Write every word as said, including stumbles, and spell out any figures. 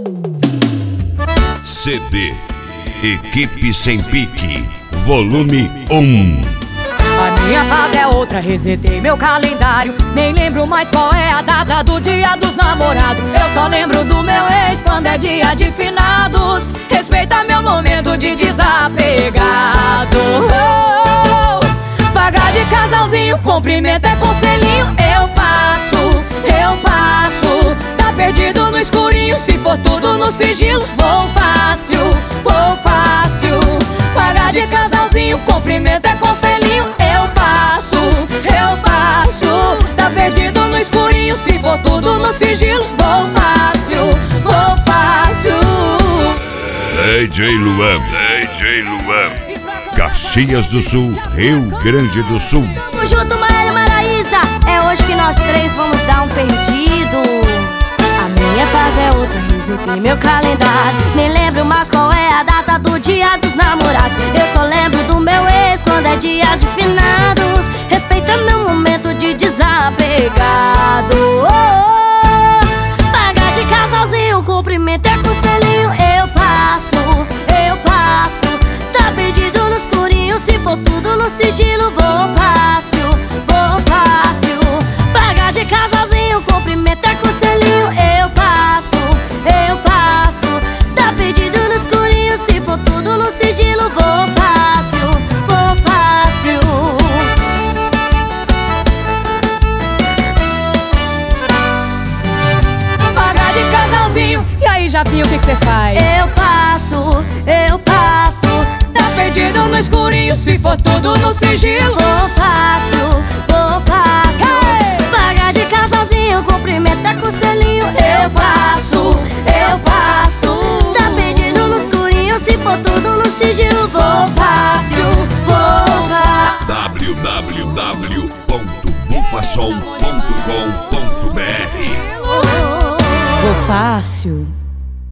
C D Equipe Sem Pique, volume um. A minha fase é outra, resetei meu calendário. Nem lembro mais qual é a data do dia dos namorados. Eu só lembro do meu ex quando é dia de finados. Respeita meu momento de desapegado. Oh, pagar de casalzinho, cumprimento é conselhinho. Eu passo, eu passo. Tá perdido no escurinho, se for tudo no sigilo. Vou fácil, vou fácil. Pagar de casalzinho, cumprimento é conselhinho. Eu passo, eu passo. Tá perdido no escurinho, se for tudo no sigilo. Vou fácil, vou fácil. D J Luan, D J Luan, Caxias do Sul, Rio Grande do Sul. Tamo junto, Maíra e Maraísa. É hoje que nós três vamos dar um perdido. A minha fase é outra, resetei meu calendário. Nem lembro mais qual é a data do dia dos namorados. Eu só lembro do meu ex quando é dia de finados. Respeita meu momento de desapegado. Oh, oh, pagar de casalzinho, cumprimento é conselhinho. Eu passo, eu passo. Tá perdido no escurinho, se for tudo no sigilo. Vou fácil, vou fácil. Pagar de casalzinho, cumprimento é conselhinho. Eu passo, eu passo. Tá perdido no escurinho, se for tudo no sigilo. Vou fácil, vou fácil. Pagar de casalzinho, e aí Japinha, o que que cê faz? Eu passo, eu passo. Tá perdido no escurinho, se for tudo no sigilo. Vou fácil, vou fácil. Hey! Pagar de casalzinho, cumprimento é conselhinho. Eu passo, eu passo. Tá perdido no escurinho, se for tudo no sigilo. Vou fácil, vou fácil. w w w ponto bufasom ponto com ponto b r. Vou fácil.